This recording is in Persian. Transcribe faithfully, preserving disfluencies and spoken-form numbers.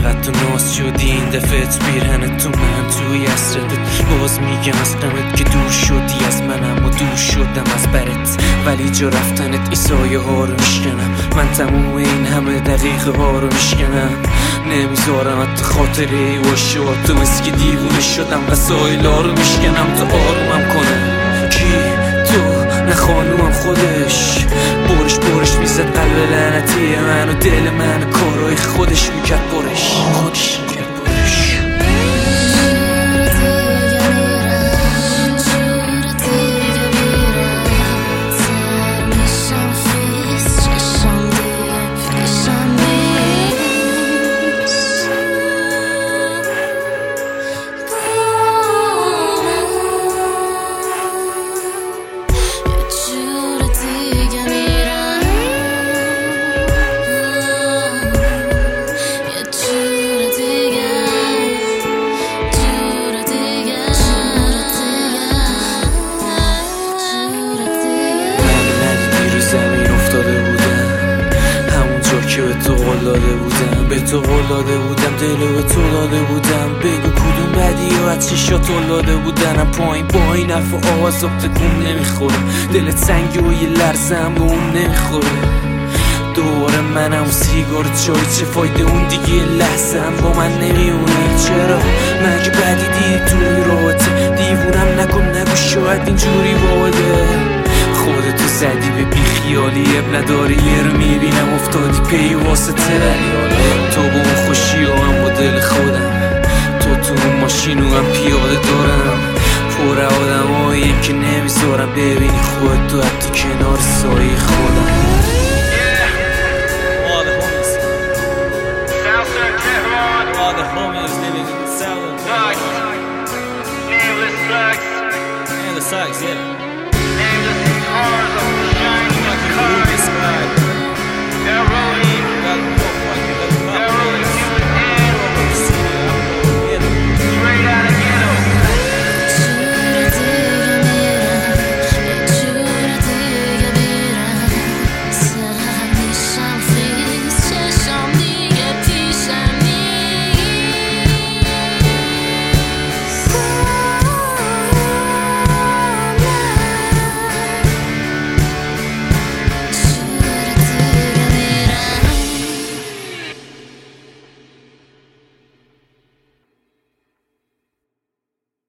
چقدر تو ناز شدی این دفعه پیرهنت تو من توی عصرتت باز میگم از غمت که دور شدی از منم و دور شدم از برت ولی جا رفتنت این سایه ها رو میشکنم من تموم این همه دقیقه ها رو میشکنم نمیذارم حتی خاطره ای باشه تو مثل که دیوونه شدم وسایل ها رو میشکنم تا آرومم کنم کی تو نه خانومم خودش برش برش میزد قلب لعنتی من و دل من کارای خودش میکرد برش خودش میکرد برش که به تو قول داده بودم به تو قول داده بودم دلو به تو داده بودم بگو کدوم بدی و از چشات هل داده بودنم پایین با این حرف و آواز تکون نمیخوره دلت سنگی و یه لرزم به اون نمیخوره دوباره منم و سیگار چای چه فایده اون دیگه یه لحظم با من نمیونه چرا من که بدی دید توی رابطه دیوونم نکن نگو شاید اینجوری باده خودتو زدی به بیخیالی اب نداری یه رو میبینم افتادی پی واسطه تو با اون خوشی و هم با دل خودم تو تو اون ماشین و هم پیاده دارم پر آدم هایی که نمیذارم ببینی خودتو حتی کنار سایه خودم All the homies living in Southern Nameless Thugs and the Thugs, yeah. Nameless cars of shining cars.